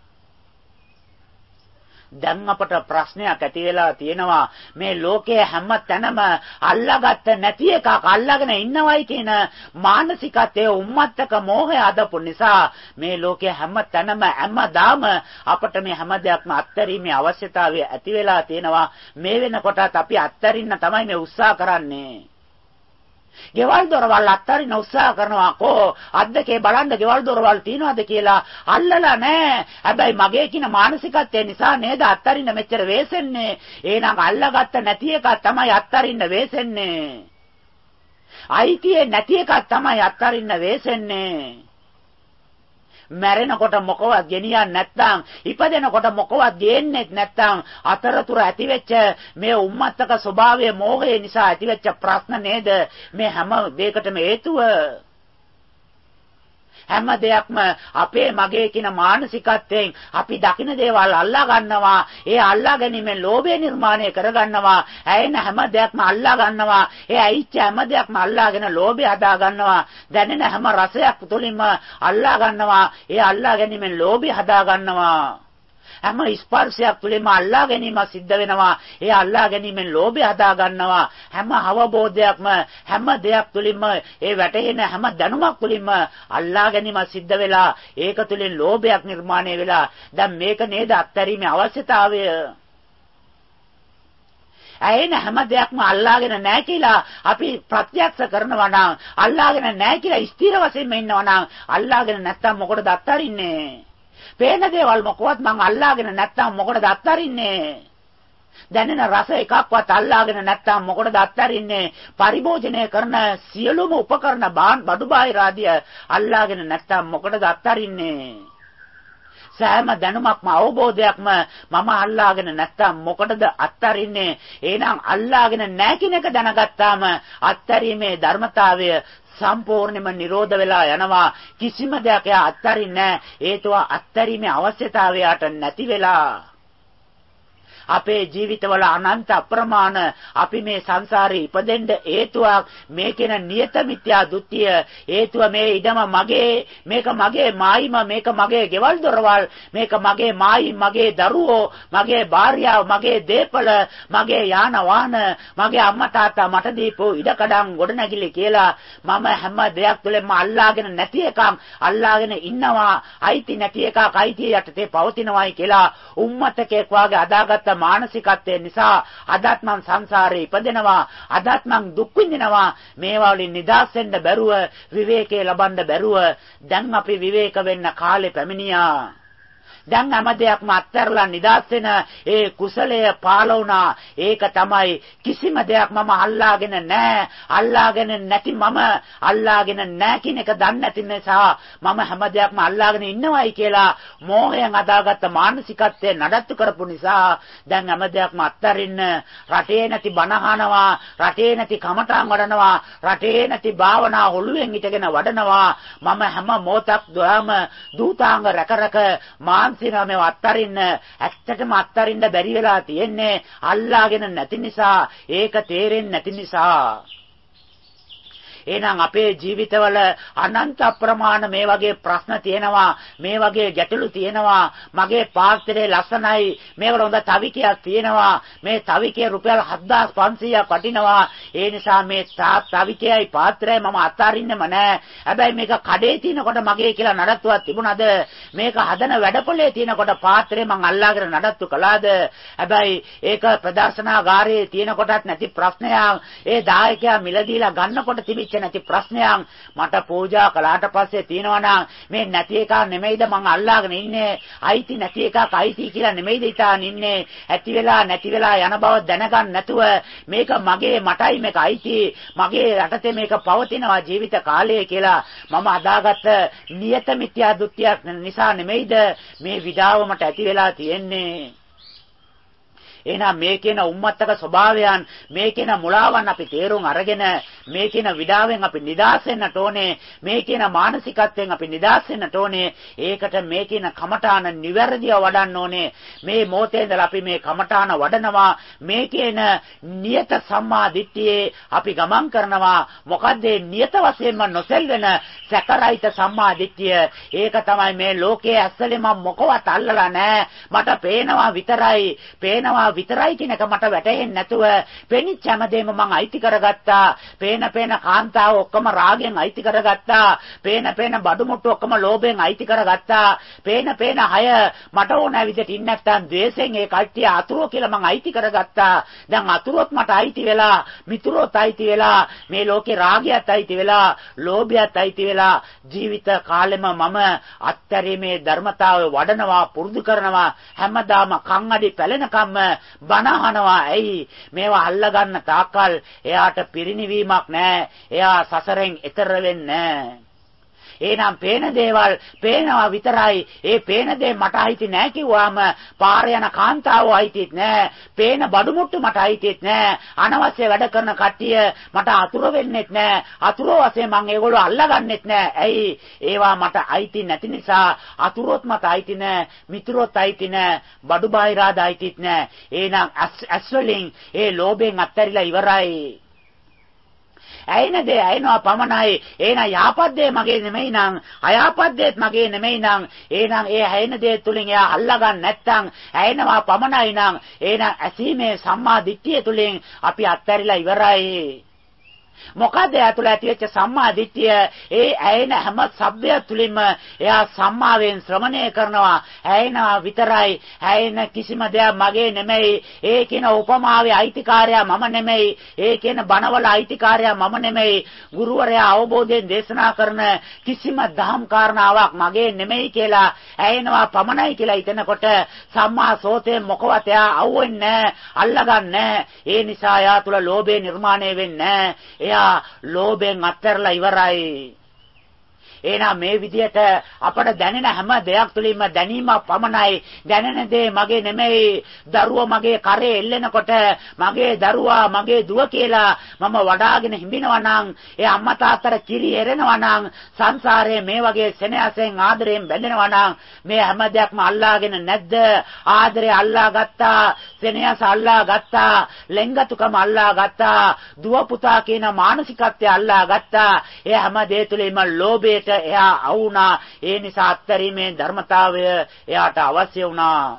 දැන් අපට ප්‍රශ්නයක් ඇති වෙලා තියෙනවා මේ ලෝකයේ හැම තැනම අල්ලාගත්ත නැති එකක් අල්ලාගෙන ඉන්නවයි කියන මානසිකත්වයේ උම්මත්තක මෝහය අදපු නිසා මේ ලෝකයේ හැම තැනම හැමදාම අපට මේ හැම දෙයක්ම අත්තරීමේ අවශ්‍යතාවය ඇති වෙලා තියෙනවා. මේ වෙනකොටත් අපි අත්තරින්න තමයි මේ උත්සාහ කරන්නේ. ගෙවල් දොරවල් අත්තරින්න උත්සාහ කරනවා. කෝ අද්දකේ බලන්න ගෙවල් දොරවල් තියනවාද කියලා අල්ලලා නැහැ. හැබැයි මගේ කින මානසිකත්වය නිසා නේද අත්තරින්න මෙච්චර වෙසෙන්නේ. එහෙනම් අල්ලගත්ත නැති එක තමයි අත්තරින්න වෙසෙන්නේ. අයිතිය නැති එක තමයි අත්තරින්න වෙසෙන්නේ. මැරෙනකොට මොකවත් ගෙනියන්නේ නැත්නම්, ඉපදෙනකොට මොකවත් ගේන්නෙත් නැත්නම් අතරතුර ඇතිවෙච්ච මේ උම්මත්තක ස්වභාවයේ මෝහය නිසා ඇතිවෙච්ච ප්‍රශ්න නේද මේ හැම දෙයකටම හේතුව. හැම දෙයක්ම අපේ මගේ කියන මානසිකත්වයෙන් අපි දකින දේවල් අල්ලා ගන්නවා. ඒ අල්ලා ගැනීමෙන් ලෝභය නිර්මාණය කර ගන්නවා. ඇයෙන හැම දෙයක්ම අල්ලා ගන්නවා. ඒ ඇයිච්ච හැම දෙයක්ම අල්ලාගෙන ලෝභය හදා ගන්නවා. දැනෙන හැම රසයක් තුළින්ම අල්ලා ගන්නවා. ඒ අල්ලා ගැනීමෙන් ලෝභය හදා ගන්නවා. හැම ස්පර්ශයක් තුළින්ම අල්ලා ගැනීම සිද්ධ වෙනවා. ඒ අල්ලා ගැනීමෙන් ලෝභය හදා ගන්නවා. හැම අවබෝධයක්ම හැම දෙයක් තුළින්ම ඒ වැටෙන හැම දැනුමක් තුළින්ම අල්ලා ගැනීම සිද්ධ වෙලා ඒක තුළින් ලෝභයක් නිර්මාණය වෙලා දැන් මේක නේද අත්හැරීමේ අවශ්‍යතාවය. ඇයෙන හැම දෙයක්ම අල්ලාගෙන නැහැ කියලා අපි ප්‍රත්‍යක්ෂ කරනවා නම්, අල්ලාගෙන නැහැ කියලා ස්ථිර වශයෙන්ම ඉන්නවා නම්, අල්ලාගෙන නැත්තම් මොකටද අත්හරින්නේ? පේන දේවල් මොකවත් මං අල්ලාගෙන නැත්තම් මොකටද අත්හරින්නේ? දැනෙන රස එකක්වත් අල්ලාගෙන නැත්තම් මොකටද අත්හරින්නේ? පරිභෝජනය කරන සියලුම උපකරණ බඩු බාහිර ආදිය අල්ලාගෙන නැත්තම් මොකටද අත්හරින්නේ? සෑම දැනුමක්ම අවබෝධයක්ම මම අල්ලාගෙන නැත්තම් මොකටද අත්හරින්නේ? එහෙනම් අල්ලාගෙන නැහැ කියන එක දැනගත්තාම අත්හැරීමේ ධර්මතාවය සම්පූර්ණයෙන්ම නිරෝධ වෙලා යනවා. කිසිම දෙයක් යා අත්හරින්නේ නැහැ. හේතුව අත්හැරීමේ අවශ්‍යතාවයට නැති වෙලා. අපේ ජීවිතවල අනන්ත අප්‍රමාණ අපි මේ සංසාරේ ඉපදෙන්න හේතුවක් මේ කියන නියත මිත්‍යා දෘෂ්ටිය. හේතුව මේ ඉඩම මගේ, මේක මගේ මායිම, මේක මගේ ගෙවල් දොරවල්, මේක මගේ මායි, මගේ දරුවෝ, මගේ භාර්යාව, මගේ දේපල, මගේ යාන වාහන, මගේ අම්මා තාත්තා මට දීපු ඉඩකඩම් ගොඩනැගිලි කියලා මම හැම දෙයක් තුළම අල්ලාගෙන නැති එකක් අල්ලාගෙන ඉන්නවා. අයිති නැති එකක් අයිතිය යටතේ පවතිනවායි කියලා උම්මතකෙක් වාගේ අදාගත්ත මානසිකත්වය නිසා අදත් මං සංසාරේ ඉපදෙනවා. අදත් මං දුක් විඳිනවා. මේවා වලින් නිදහස් වෙන්න බැරුව, විවේකේ ලබන්න බැරුව දැන් අපි විවේක වෙන්න කාලේ පැමිණියා. දැන් හැම දෙයක්ම අත්හැරලා නිදාස් වෙන ඒ කුසලය පාළ වුණා. ඒක තමයි කිසිම දෙයක් මම අල්ලාගෙන නැහැ. අල්ලාගෙන නැති මම අල්ලාගෙන නැහැ කියන එක දන්නේ නැති නිසා මම හැම දෙයක්ම අල්ලාගෙන ඉන්නවයි කියලා මෝහයෙන් අදාගත්ත මානසිකත්වය නඩත්තු කරපු නිසා දැන් හැම දෙයක්ම අත්හරින්න රටේ නැති බණ අහනවා, රටේ නැති කමටහන් වඩනවා, රටේ නැති භාවනා ඔළුවෙන් හිටගෙන වඩනවා. මම හැම මොහොතක් දුරම දූතාංග රැක රැක මාන් සිනා මේ අත්තරින්න ඇත්තටම අත්තරින්න බැරි වෙලා තියෙන්නේ අල්ලාගෙන නැති නිසා, ඒක තේරෙන්නේ නැති නිසා. එහෙනම් අපේ ජීවිතවල අනන්ත අප්‍රමාණ මේ වගේ ප්‍රශ්න තියෙනවා, මේ වගේ ගැටලු තියෙනවා. මගේ පාත්‍රයේ ලස්සනයි, මේවල හොඳ තවිකයක් තියෙනවා, මේ තවිකේ රුපියල් හත්දාස් පන්සීයක් වටිනවා. ඒ නිසා මේ තවිකයයි පාත්‍රයයි මම අතාරින්නෙම නැහැ. හැබැයි මේක කඩේ තිනකොට මගේ කියලා නඩත්තුවක් තිබුණාද? මේක හදන වැඩපොලේ තිනකොට පාත්‍රය මං අල්ලාගෙන නඩත්තු කළාද? හැබැයි ඒක ප්‍රදර්ශනාගාරයේ තිනකොටත් නැති ප්‍රශ්නයක්. ඒ දායකයා මිලදීලා ගන්නකොට තිබිච්ච නැති ප්‍රශ්නයක් මට පූජා කළාට පස්සේ තියෙනවා මේ නැති එක නෙමෙයිද මං අල්ලාගෙන ඉන්නේ? අයිති නැති එකක් අයිති කියලා නෙමෙයිද ඉතාලන් ඉන්නේ? ඇති වෙලා නැති වෙලා යන බව දැනගන්න නැතුව මේක මගේ, මටයි මේක අයිති, මගේ රටතේ මේක පවතිනවා ජීවිත කාලය කියලා මම අදාගත්ත නියත මිත්‍යා දෘෂ්ටියක් නිසා නෙමෙයිද මේ විඩාව මට ඇති වෙලා තියෙන්නේ? එහෙනම් මේ කියන උම්මත්තක ස්වභාවයන්, මේ කියන මුලාවන් අපි තේරුම් අරගෙන මේ කියන විඩාවෙන් අපි නිදහස් වෙන්නට ඕනේ. මේ කියන මානසිකත්වයෙන් අපි නිදහස් වෙන්නට ඕනේ. ඒකට මේ කියන කමඨාන නිවැරදිව වඩන්න ඕනේ. මේ මොහොතේ ඉඳලා අපි මේ කමඨාන වඩනවා. මේ කියන නියත සම්මා දිට්ඨියේ අපි ගමන් කරනවා. මොකද්ද මේ නියත වශයෙන්ම නොසෙල්වෙන සැකරහිත සම්මා දිට්ඨිය? ඒක තමයි මේ ලෝකයේ ඇස්සලේ මම මොකවත් අල්ලලා නැහැ. මට පේනවා විතරයි. පේනවා විතරයි කියන එක මට වැටහෙන්නේ නැතුව පෙනිච්ච හැමදේම මම අයිති කරගත්තා. පේන පේන කාන්තාව ඔක්කොම රාගෙන් අයිති කරගත්තා. පේන පේන බඩු මුට්ටු ඔක්කොම ලෝභයෙන් අයිති කරගත්තා. පේන පේන අය මට ඕන විදිහට ඉන්නේ නැත්නම් ද්වේෂයෙන් ඒ කට්ටිය අතුරු කියලා මම අයිති කරගත්තා. දැන් අතුරුත් මට අයිති වෙලා, මිතුරුත් අයිති වෙලා, මේ ලෝකේ රාගයත් අයිති වෙලා, ලෝභයත් අයිති වෙලා ජීවිත කාලෙම මම අත්තරීමේ ධර්මතාවය වඩනවා, පුරුදු කරනවා. හැමදාම කන් අඩි පැලෙනකම්ම බණ අහනවා. ඇයි? මේවා අල්ලගන්න තාක්කල් එයාට පිරිණිවීමක් නැහැ. එයා සසරෙන් එතර වෙන්නේ නැහැ. එහෙනම් පේන දේවල් පේනවා විතරයි. ඒ පේන දේ මට අයිති නැහැ කිව්වම පාර යන කාන්තාවෝ අයිතිත් නැහැ. පේන බඩු මුට්ටු මට අයිතිත් නැහැ. අනවශ්‍ය වැඩ කරන කට්ටිය මට අතුරු වෙන්නෙත් නැහැ. අතුරු වශයෙන් මම ඒගොල්ලෝ අල්ලගන්නෙත් නැහැ. ඇයි? ඒවා මට අයිති නැති නිසා අතුරුත් මට අයිති නැහැ. මිතුරුත් අයිති නැහැ. බඩු බාහිරාද අයිතිත් නැහැ. එහෙනම් ඇස් වලින් ඒ ලෝභයෙන් අත්තරිලා ඉවරයි. ඇයින දේ ඇයිනවා පමණයි. එහෙනම් යහපත් දේ මගේ නෙමෙයි නං, අයහපත් දේත් මගේ නෙමෙයි නං. එහෙනම් ඒ ඇයින දේ තුලින් එයා අල්ලගන්න නැත්තම් ඇයිනවා පමණයි නං. එහෙනම් ඇසීමේ සම්මා දිට්ඨිය තුලින් අපි අත්හැරිලා ඉවරයි. මොකද ඇතුළ ඇතිවෙච්ච සම්මා දිට්ඨිය? ඒ ඇයෙන හැම සබ්බය තුලින්ම එයා සම්මාවෙන් ශ්‍රවණය කරනවා. ඇයෙනවා විතරයි. ඇයෙන කිසිම දෙයක් මගේ නෙමෙයි. ඒ කියන උපමාවේ අයිතිකාරයා මම නෙමෙයි. ඒ කියන බණවල අයිතිකාරයා මම නෙමෙයි. ගුරුවරයා අවබෝධයෙන් දේශනා කරන කිසිම දහම් කාරණාවක් මගේ නෙමෙයි කියලා ඇයෙනවා පමණයි කියලා හිතනකොට සම්මා සෝතේ මොකවත් එයා අවුෙන්නේ අල්ලගන්නේ. ඒ නිසා එයා තුළ ලෝභය නිර්මාණය වෙන්නේ නැහැ. එයා ලෝභයෙන් අත්හැරලා ඉවරයි. එහෙනම් මේ විදියට අපට දැනෙන හැම දෙයක් තුළින්ම දැනීමක් පමණයි. දැනෙන දේ මගේ නෙමෙයි. දරුවා මගේ කරේ එල්ලෙනකොට මගේ දරුවා මගේ දුව කියලා මම වඩාගෙන හිඹිනවා නම්, ඒ අම්මා තාත්තට කිරි එරෙනවා නම්, සංසාරයේ මේ වගේ සෙනෙහසෙන් ආදරයෙන් බැඳෙනවා නම් මේ හැම දෙයක්ම අල්ලාගෙන නැද්ද? ආදරේ අල්ලා ගත්තා, සෙනෙහස අල්ලා ගත්තා, ලෙන්ගතුකම අල්ලා ගත්තා, දුව පුතා කියන මානසිකත්වය අල්ලා ගත්තා. ඒ හැම දේ තුළින්ම ලෝභයට එයා අවුනා. ඒ නිසා අත්තරීමේ ධර්මතාවය එයාට අවශ්‍ය වුණා.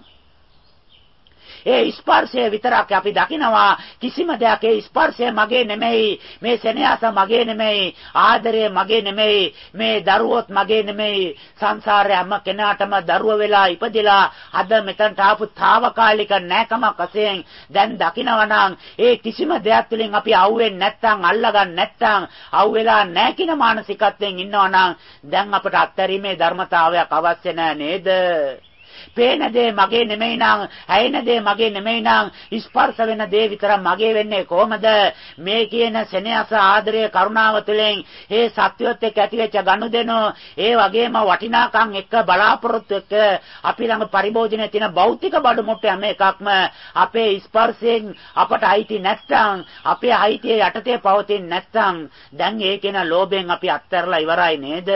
ඒ ස්පර්ශය විතරක් අපි දකිනවා. කිසිම දෙයක් ඒ ස්පර්ශය මගේ නෙමෙයි. මේ සෙනෙහස මගේ නෙමෙයි. ආදරය මගේ නෙමෙයි. මේ දරුවොත් මගේ නෙමෙයි. සංසාරයේ හැම කෙනාටම දරුව වෙලා ඉපදිලා අද මෙතනට ආපු తాවකාලික නැකමක් වශයෙන් දැන් දකිනවා නම් ඒ කිසිම දෙයක් තුළින් අපි අවුෙන්නේ නැත්නම් අල්ලගන්න නැත්නම් අවුෙලා නැහැ කියන මානසිකත්වයෙන් ඉන්නවා නම් දැන් අපට අත්හැරීමේ ධර්මතාවයක් අවශ්‍ය නැහැ නේද? පේන දේ මගේ නෙමෙයි නම්, ඇයෙන දේ මගේ නෙමෙයි නම්, ස්පර්ශ වෙන දේ විතර මගේ වෙන්නේ කොහමද? මේ කියන සෙනෙහස, ආදරය, කරුණාව තුළින් ඒ සත්‍යවත් එක්ක ඇතිවෙච්ච ගනුදෙනු, ඒ වගේම වටිනාකම් එක්ක බලාපොරොත්තු එක්ක අපි ළඟ පරිභෝජනයේ තියෙන භෞතික බඩු මුට්ටු හැම එකක්ම අපේ ස්පර්ශයෙන් අපට අයිති නැත්නම්, අපේ අයිතිය යටතේ පවතින්නේ නැත්නම් දැන් ඒ කියන ලෝභයෙන් අපි අත්හැරලා ඉවරයි නේද?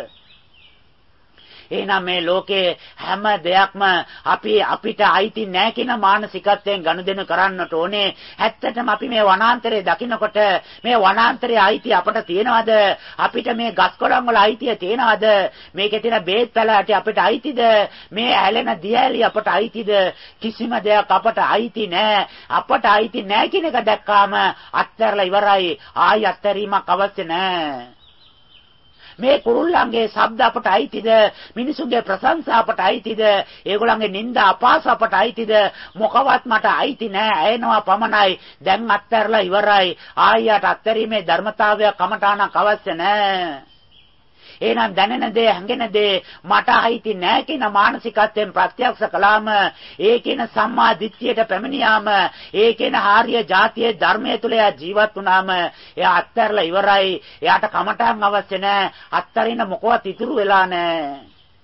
එහෙනම් මේ ලෝකේ හැම දෙයක්ම අපි අපිට අයිති නැහැ කියන මානසිකත්වයෙන් ගනුදෙනු කරන්නට ඕනේ. ඇත්තටම අපි මේ වනාන්තරය දකින්නකොට මේ වනාන්තරයේ අයිතිය අපට තියෙනවද? අපිට මේ ගස් කොළන් වල අයිතිය තියෙනවද? මේකේ තියෙන බේත් පැලෑටි අපිට අයිතිද? මේ ඇලෙන දියැලි අපට අයිතිද? කිසිම දෙයක් අපට අයිති නැහැ. අපට අයිති නැහැ කියන එක දැක්කාම අත්හැරලා ඉවරයි. ආයි අත්හැරීමක් අවශ්‍ය නැහැ. මේ කුරුල්ලන්ගේ ශබ්ද අපට අයිතිද? මිනිසුන්ගේ ප්‍රශංසා අපට අයිතිද? ඒගොල්ලන්ගේ නිନ୍ଦා අපාස අපට අයිතිද? මොකවත් මට අයිති නෑ. ඇයෙනවා පමණයි. දැන් අත්හැරලා ඉවරයි. ආයෙත් අත්හැරීමේ ධර්මතාවයක් කමඨාණක් අවශ්‍ය නෑ. එහෙනම් දැනෙන දේ, හැඟෙන දේ මට අයිති නෑ කියන මානසිකත්වයෙන් ප්‍රත්‍යක්ෂ කළාම, ඒ කියන සම්මා දිට්ඨියට පැමිණියාම, ඒ කියන ආර්ය ජාතියේ ධර්මයේ තුල ජීවත් වුණාම එයා අත්හැරලා ඉවරයි. එයාට කමඨාන් අවශ්‍ය නෑ. අත්තරින්න මොකවත් ඉතුරු වෙලා නෑ.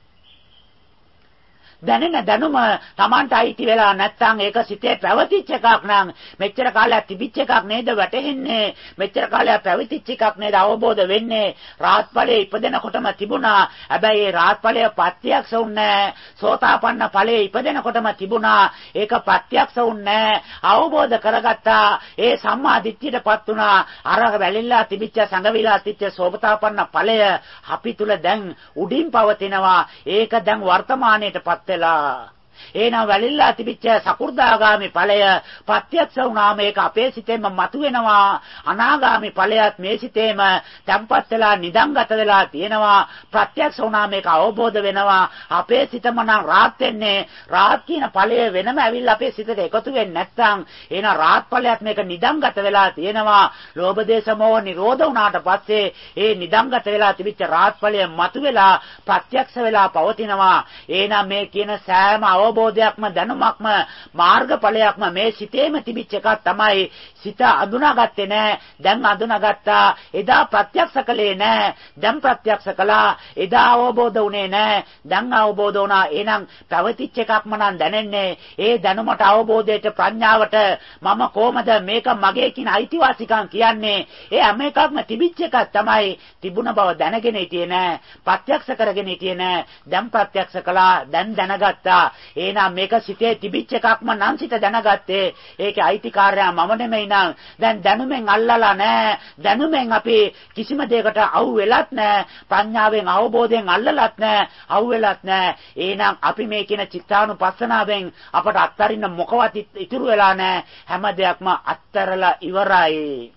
දැනෙන දැනුම Tamanට අයිති වෙලා නැත්නම් ඒක සිතේ පැවතිච්ච එකක් නම් මෙච්චර කාලයක් තිබිච්ච එකක් නේද වැටහෙන්නේ? මෙච්චර කාලයක් පැවතිච්ච එකක් නේද අවබෝධ වෙන්නේ? රාහත් ඵලයේ ඉපදෙනකොටම තිබුණා. හැබැයි ඒ රාහත් ඵලය ප්‍රත්‍යක්ෂ වුණේ. සෝතාපන්න ඵලයේ ඉපදෙනකොටම තිබුණා. ඒක ප්‍රත්‍යක්ෂ වුණේ. අවබෝධ කරගත්තා. ඒ සම්මා දිට්ඨියටපත් වුණා. අර වැලිලා තිබිච්ච සංගවිලා තිබිච්ච සෝතාපන්න ඵලය අපි තුල දැන් උඩින් පවතිනවා. ඒක දැන් වර්තමානයේටපත් වෙලා. එහෙනම් වැලිලා තිබිච්ච සකු르දාගාමි ඵලය ප්‍රත්‍යක්ෂ වුණාම ඒක අපේ සිතෙන්ම මතුවෙනවා. අනාගාමි ඵලයත් මේ සිතේම තැම්පත් වෙලා නිදන්ගත වෙලා තියෙනවා. ප්‍රත්‍යක්ෂ වුණාම ඒක අවබෝධ වෙනවා. අපේ සිතම නම් රාහත් වෙන්නේ. රාහත් කියන ඵලය වෙනම ඇවිල්ලා අපේ සිතට එකතු වෙන්නේ නැත්නම් එහෙනම් රාහත් ඵලයත් මේක නිදන්ගත වෙලා තියෙනවා. ලෝභ දේශ මොහ නිරෝධ වුණාට පස්සේ ඒ නිදන්ගත වෙලා තිබිච්ච රාහත් ඵලය මතුවෙලා ප්‍රත්‍යක්ෂ වෙලා පවතිනවා. එහෙනම් මේ කියන සෑම අවබෝධයක්ම දැනුමක්ම මාර්ගඵලයක්ම මේ සිතේම තිබිච්ච එකක් තමයි. සිත අඳුනාගත්තේ නැහැ. දැන් අඳුනාගත්තා. එදා ප්‍රත්‍යක්ෂ කළේ නැහැ. දැන් ප්‍රත්‍යක්ෂ කළා. එදා අවබෝධ වුණේ නැහැ. දැන් අවබෝධ වුණා. එහෙනම් පැවතිච්ච එකක්ම නම් දැනෙන්නේ. ඒ දැනුමට, අවබෝධයට, ප්‍රඥාවට මම කොහමද මේක මගේ කියන අයිතිවාසිකම් කියන්නේ? ඒ හැම එකක්ම තිබිච්ච එකක් තමයි. තිබුණ බව දැනගෙන හිටියේ නැහැ. ප්‍රත්‍යක්ෂ කරගෙන හිටියේ නැහැ. දැන් ප්‍රත්‍යක්ෂ කළා. දැන් දැනගත්තා. එහෙනම් මේක සිතේ තිබිච්ච එකක්ම නම් සිත දැනගත්තේ. ඒකේ අයිතිකාරයා මම නෙමෙයි නං. දැන් දැනුමෙන් අල්ලලා නැහැ. දැනුමෙන් අපි කිසිම දෙයකට අවු වෙලත් නැහැ. ප්‍රඥාවෙන්, අවබෝධයෙන් අල්ලලත් නැහැ. අවු වෙලත් නැහැ. එහෙනම් අපි මේ කියන චිත්තානුපස්සනාවෙන් අපට අත්තරින්න මොකවත් ඉතුරු වෙලා නැහැ. හැම දෙයක්ම අත්තරලා ඉවරයි.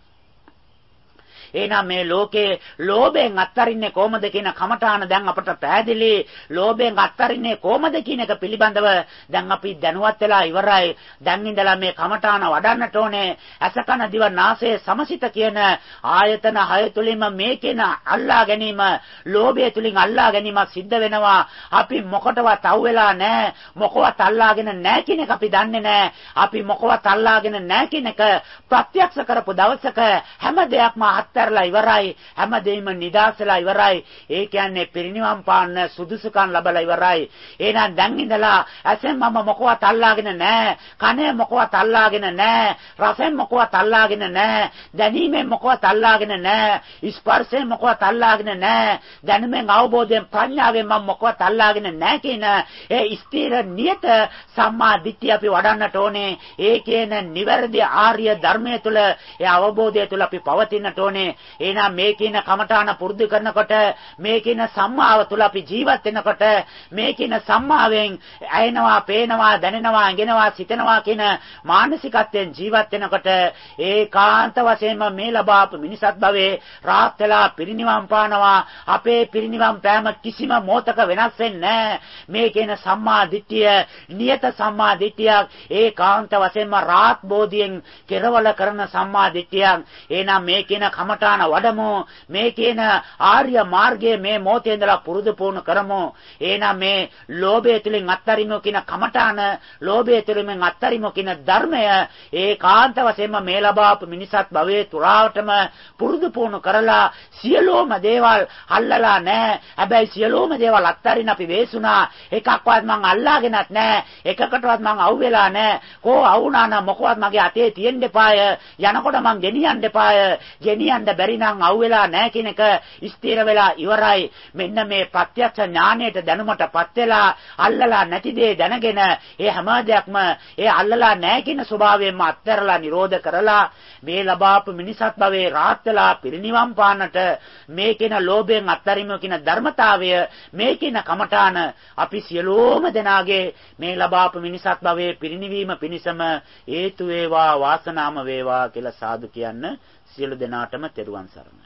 එහෙනම් මේ ලෝකේ ලෝභයෙන් අත්තරින්නේ කොහොමද කියන කමඨාන දැන් අපට පැහැදිලි. ලෝභයෙන් අත්තරින්නේ කොහොමද කියන එක පිළිබඳව දැන් අපි දැනුවත් වෙලා ඉවරයි. දැන් ඉඳලා මේ කමඨාන වඩන්නට ඕනේ. අසකන දිව නාසය සමසිත කියන ආයතන හය තුලින්ම මේකේන අල්ලා ගැනීම, ලෝභය තුලින් අල්ලා ගැනීම සිද්ධ වෙනවා. අපි මොකටවත් අවු වෙලා නැහැ. මොකවත් අල්ලාගෙන නැහැ කියන එක අපි දන්නේ නැහැ. අපි මොකවත් අල්ලාගෙන නැහැ කියන එක ප්‍රත්‍යක්ෂ කරපු දවසක හැම දෙයක්ම අත්ත අත්හැරලා ඉවරයි. හැමදේම නිදාසලා ඉවරයි. ඒ කියන්නේ පිරිනිවන් පාන්න සුදුසුකම් ලැබලා ඉවරයි. එහෙනම් දැන් ඉඳලා ඇසෙන් මම මොකවත් අල්ලාගෙන නැහැ. කනෙන් මොකවත් අල්ලාගෙන නැහැ. රසෙන් මොකවත් අල්ලාගෙන නැහැ. දැනීමෙන් මොකවත් අල්ලාගෙන නැහැ. ස්පර්ශයෙන් මොකවත් අල්ලාගෙන නැහැ. දැනුමෙන් අවබෝධයෙන් ප්‍රඥාවෙන් මම මොකවත් අල්ලාගෙන නැහැ කියන ඒ ස්ථිර නියත සම්මා දිට්ඨිය අපි වඩන්නට ඕනේ. ඒ කියන නිවැරදි ආර්ය ධර්මයේ තුල ඒ අවබෝධය තුල අපි පවතින්නට ඕනේ. එහෙනම් මේ කියන කමඨාන පුරුදු කරනකොට මේ කියන සම්මාව තුල අපි ජීවත් වෙනකොට මේ කියන සම්මාවෙන් ඇයෙනවා, පේනවා, දැනෙනවා, ඇඟෙනවා, සිතෙනවා කියන මානසිකත්වයෙන් ජීවත් වෙනකොට ඒකාන්ත වශයෙන්ම මේ ලබාපු මිනිසත් භවයේ රාහත් වෙලා පිරිනිවන් පානවා. අපේ පිරිනිවන් පෑම කිසිම මොහතක වෙනස් වෙන්නේ නැහැ. මේ කියන සම්මා දිට්ඨිය නියත සම්මා දිට්ඨියක්. ඒකාන්ත වශයෙන්ම රාහත් බෝධියෙන් කෙරවල කරන සම්මා දිට්ඨියක්. එහෙනම් මේ කියන කමඨාන වඩමු. මේ කියන ආර්ය මාර්ගයේ මේ මොහොතේ ඉඳලා පුරුදු පුහුණු කරමු. එහෙනම් මේ ලෝභය තුලින් අත්තරිමු කියන කමඨාන, ලෝභය තුලින් අත්තරිමු කියන ධර්මය ඒකාන්ත වශයෙන්ම මේ ලබාපු මිනිසත් භවයේ තුරාවටම පුරුදු පුහුණු කරලා සියලුම දේවල් අල්ලලා නැහැ. හැබැයි සියලුම දේවල් අත්තරින් අපි වේසුණා. එකක්වත් මං අල්ලාගෙනත් නැහැ. එකකටවත් මං අවු වෙලා නැහැ. කෝ අවුනා නම් මොකවත් මගේ අතේ තියෙන්න එපාය. යනකොට මං ගෙනියන්න එපාය. ගෙනියන්න බැරි නම් අවු වෙලා නැහැ කියන එක ස්ථිර වෙලා ඉවරයි. මෙන්න මේ ප්‍රත්‍යක්ෂ ඥාණයට දැනුමටපත් වෙලා අල්ලලා නැති දේ දැනගෙන ඒ හැම දෙයක්ම ඒ අල්ලලා නැහැ කියන ස්වභාවයෙන්ම අත්හැරලා නිරෝධ කරලා මේ ලබාපු මිනිසත් භවයේ රාහත් වෙලා පිරිනිවන් පාන්නට මේ කියන ලෝභයෙන් අත්තරිමු කියන ධර්මතාවය මේ කියන කමඨාන අපි සියලෝම දෙනාගේ මේ ලබාපු මිනිසත් භවයේ පිරිනිවීම පිණිසම හේතු වේවා වාසනාම වේවා කියලා සාදු කියන්න සියලු දෙනාටම තෙරුවන් සරණයි.